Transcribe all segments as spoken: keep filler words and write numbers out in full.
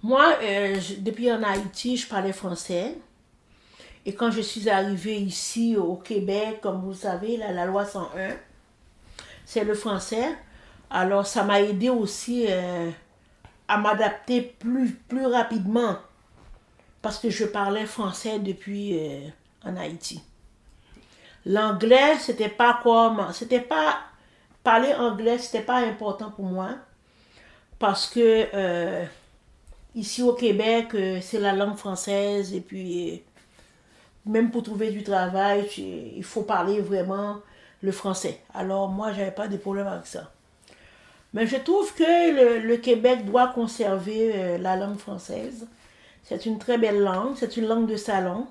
Moi, euh, je- depuis en Haïti, je parlais français. Et quand je suis arrivée ici au Québec, comme vous le savez, là, la loi cent un, c'est le français. Alors, ça m'a aidé aussi euh, à m'adapter plus, plus rapidement parce que je parlais français depuis euh, en Haïti. L'anglais, c'était pas comme, c'était pas, parler anglais, c'était pas important pour moi parce que euh, ici au Québec, euh, c'est la langue française et puis euh, même pour trouver du travail, tu- il faut parler vraiment le français. Alors moi, j'avais pas de problème avec ça. Mais je trouve que le, le Québec doit conserver euh, la langue française. C'est une très belle langue, c'est une langue de salon.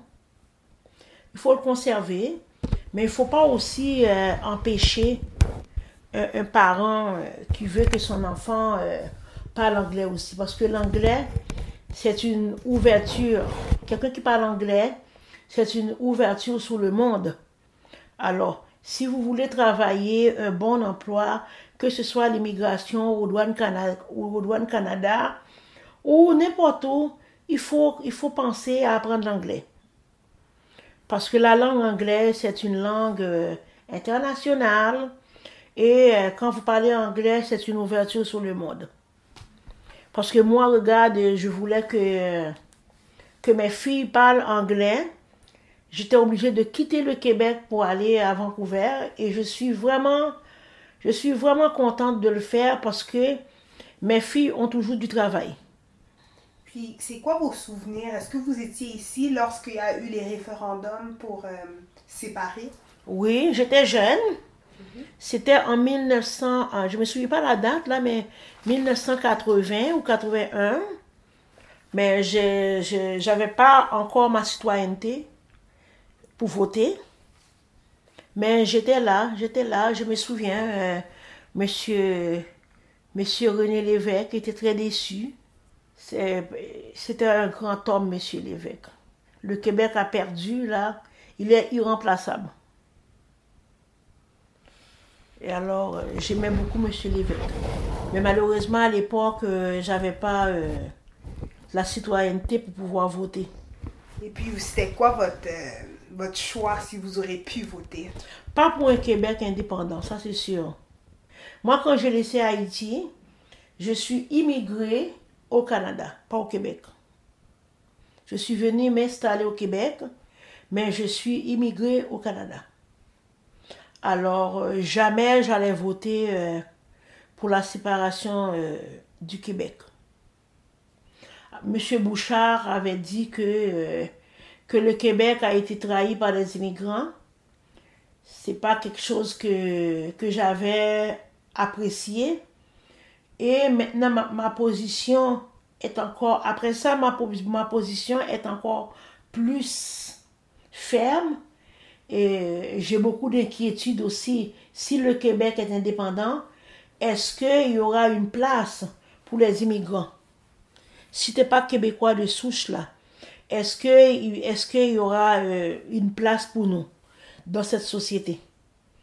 Il faut le conserver, mais il ne faut pas aussi euh, empêcher un, un parent euh, qui veut que son enfant euh, parle anglais aussi. Parce que l'anglais, c'est une ouverture. Quelqu'un qui parle anglais, c'est une ouverture sur le monde. Alors, si vous voulez travailler un bon emploi, que ce soit l'immigration ou douane Canada, ou douane Canada ou n'importe où, il faut, il faut penser à apprendre l'anglais. Parce que la langue anglaise, c'est une langue euh, internationale et euh, quand vous parlez anglais, c'est une ouverture sur le monde. Parce que moi, regarde, je voulais que, euh, que mes filles parlent anglais. J'étais obligée de quitter le Québec pour aller à Vancouver et je suis vraiment, je suis vraiment contente de le faire parce que mes filles ont toujours du travail. Puis, c'est quoi vos souvenirs? Est-ce que vous étiez ici lorsqu'il y a eu les référendums pour euh, séparer? Oui, j'étais jeune. C'était en mille neuf cents, ah, je ne me souviens pas la date là, mais mille neuf cent quatre-vingts ou quatre-vingt-un. Mais je n'avais pas encore ma citoyenneté pour voter. Mais j'étais là, j'étais là, je me souviens, euh, monsieur, monsieur René Lévesque était très déçu. C'est- C'était un grand homme, monsieur Lévesque. Le Québec a perdu, là, il est irremplaçable. Et alors, euh, j'aimais beaucoup monsieur Lévesque. Mais malheureusement, à l'époque, euh, j'avais pas euh, la citoyenneté pour pouvoir voter. Et puis, c'était quoi votre, euh, votre choix si vous aurez pu voter? Pas pour un Québec indépendant, ça c'est sûr. Moi, quand j'ai laissé Haïti, je suis immigrée au Canada, pas au Québec. Je suis venue m'installer au Québec, mais je suis immigrée au Canada. Alors, euh, jamais j'allais voter euh, pour la séparation euh, du Québec. Monsieur Bouchard avait dit que, euh, que le Québec a été trahi par les immigrants. C'est pas quelque chose que, que j'avais apprécié. Et maintenant, ma, ma position est encore, après ça, ma, ma position est encore plus ferme. Et j'ai beaucoup d'inquiétudes aussi. Si le Québec est indépendant, est-ce qu'il y aura une place pour les immigrants? Si tu n'es pas québécois de souche, là, est-ce que, est-ce qu'il y aura euh, une place pour nous dans cette société?